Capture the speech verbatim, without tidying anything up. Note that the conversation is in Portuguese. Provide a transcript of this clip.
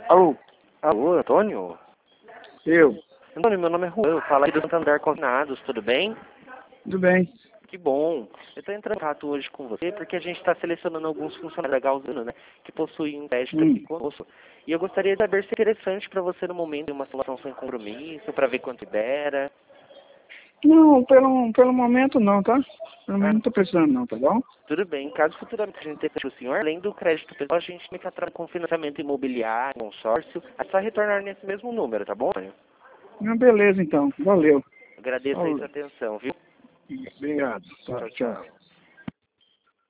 Alô? Alô, Antônio? Eu. Antônio, meu nome é Juan, eu falo aqui do Santander Combinados, tudo bem? Tudo bem. Que bom. Eu estou entrando em contato hoje com você porque a gente está selecionando alguns funcionários da Galzano, né, que possuem um crédito Hum. aqui conosco. E eu gostaria de saber se é interessante para você no momento de uma situação sem compromisso, para ver quanto libera. Não, pelo, pelo momento não, tá? Pelo Ah, momento não tô precisando não, tá bom? tudo bem. Caso futuramente a gente tenha o senhor, além do crédito pessoal, a gente também está trabalhando com financiamento imobiliário, consórcio, é só retornar nesse mesmo número, tá bom, Antônio? Não, beleza então. Valeu. Agradeço aí Falou. sua atenção, viu? Obrigado. Tá, Tchau, tchau. tchau.